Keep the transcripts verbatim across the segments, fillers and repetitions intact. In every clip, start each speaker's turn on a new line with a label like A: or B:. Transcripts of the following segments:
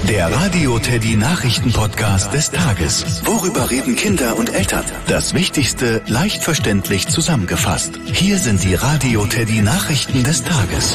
A: Der Radio Teddy Nachrichten-Podcast des Tages. Worüber reden Kinder und Eltern? Das Wichtigste leicht verständlich zusammengefasst. Hier sind die Radio Teddy Nachrichten des Tages.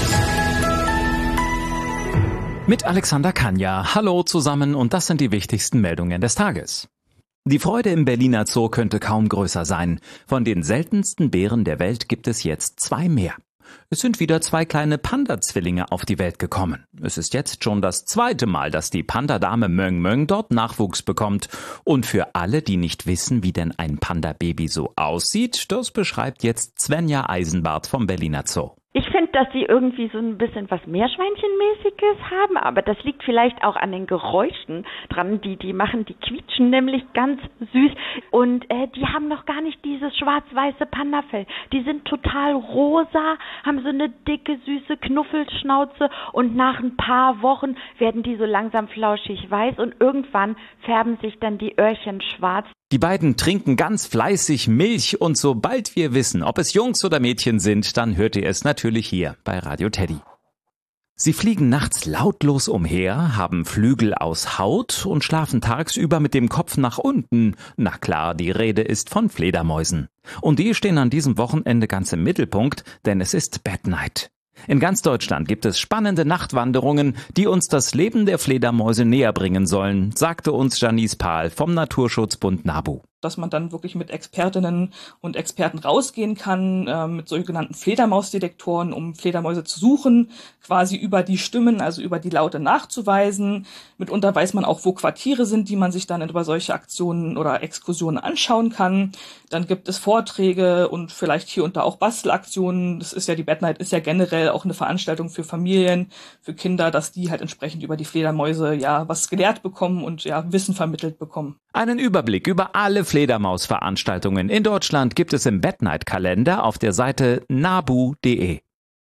B: Mit Alexander Kanja. Hallo zusammen und das sind die wichtigsten Meldungen des Tages. Die Freude im Berliner Zoo könnte kaum größer sein. Von den seltensten Bären der Welt gibt es jetzt zwei mehr. Es sind wieder zwei kleine Panda-Zwillinge auf die Welt gekommen. Es ist jetzt schon das zweite Mal, dass die Panda-Dame Möng Möng dort Nachwuchs bekommt. Und für alle, die nicht wissen, wie denn ein Panda-Baby so aussieht, das beschreibt jetzt Svenja Eisenbart vom Berliner Zoo.
C: Ich finde, dass sie irgendwie so ein bisschen was Meerschweinchenmäßiges haben, aber das liegt vielleicht auch an den Geräuschen dran, die die machen. Die quietschen nämlich ganz süß und äh, die haben noch gar nicht dieses schwarz-weiße Pandafell. Die sind total rosa, haben so eine dicke, süße Knuffelschnauze und nach ein paar Wochen werden die so langsam flauschig weiß und irgendwann färben sich dann die Öhrchen schwarz.
B: Die beiden trinken ganz fleißig Milch und sobald wir wissen, ob es Jungs oder Mädchen sind, dann hört ihr es natürlich hier bei Radio Teddy. Sie fliegen nachts lautlos umher, haben Flügel aus Haut und schlafen tagsüber mit dem Kopf nach unten. Na klar, die Rede ist von Fledermäusen. Und die stehen an diesem Wochenende ganz im Mittelpunkt, denn es ist Bat Night. In ganz Deutschland gibt es spannende Nachtwanderungen, die uns das Leben der Fledermäuse näher bringen sollen, sagte uns Janice Pahl vom Naturschutzbund NABU.
D: Dass man dann wirklich mit Expertinnen und Experten rausgehen kann, äh, mit sogenannten Fledermausdetektoren, um Fledermäuse zu suchen, quasi über die Stimmen, also über die Laute nachzuweisen. Mitunter weiß man auch, wo Quartiere sind, die man sich dann über solche Aktionen oder Exkursionen anschauen kann. Dann gibt es Vorträge und vielleicht hier und da auch Bastelaktionen. Das ist ja, die Bat Night ist ja generell auch eine Veranstaltung für Familien, für Kinder, dass die halt entsprechend über die Fledermäuse ja was gelehrt bekommen und ja Wissen vermittelt bekommen.
B: Einen Überblick über alle Fledermausveranstaltungen in Deutschland gibt es im Bat Night Kalender auf der Seite nabu punkt de.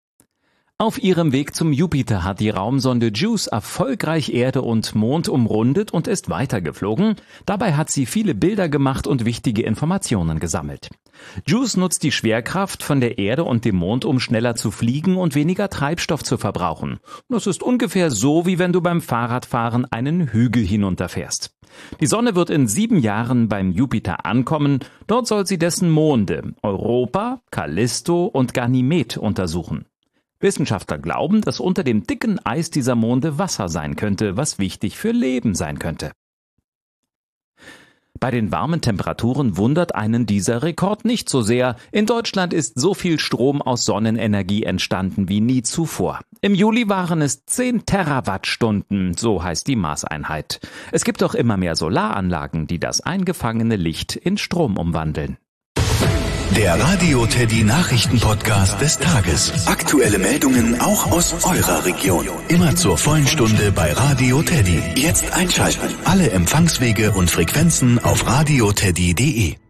B: Auf ihrem Weg zum Jupiter hat die Raumsonde JUICE erfolgreich Erde und Mond umrundet und ist weitergeflogen. Dabei hat sie viele Bilder gemacht und wichtige Informationen gesammelt. JUICE nutzt die Schwerkraft von der Erde und dem Mond, um schneller zu fliegen und weniger Treibstoff zu verbrauchen. Das ist ungefähr so, wie wenn du beim Fahrradfahren einen Hügel hinunterfährst. Die Sonne wird in sieben Jahren beim Jupiter ankommen. Dort soll sie dessen Monde, Europa, Callisto und Ganymed, untersuchen. Wissenschaftler glauben, dass unter dem dicken Eis dieser Monde Wasser sein könnte, was wichtig für Leben sein könnte. Bei den warmen Temperaturen wundert einen dieser Rekord nicht so sehr. In Deutschland ist so viel Strom aus Sonnenenergie entstanden wie nie zuvor. Im Juli waren es zehn Terawattstunden, so heißt die Maßeinheit. Es gibt auch immer mehr Solaranlagen, die das eingefangene Licht in Strom umwandeln.
A: Der Radio Teddy Nachrichten-Podcast des Tages. Aktuelle Meldungen auch aus eurer Region. Immer zur vollen Stunde bei Radio Teddy. Jetzt einschalten. Alle Empfangswege und Frequenzen auf radio teddy punkt de.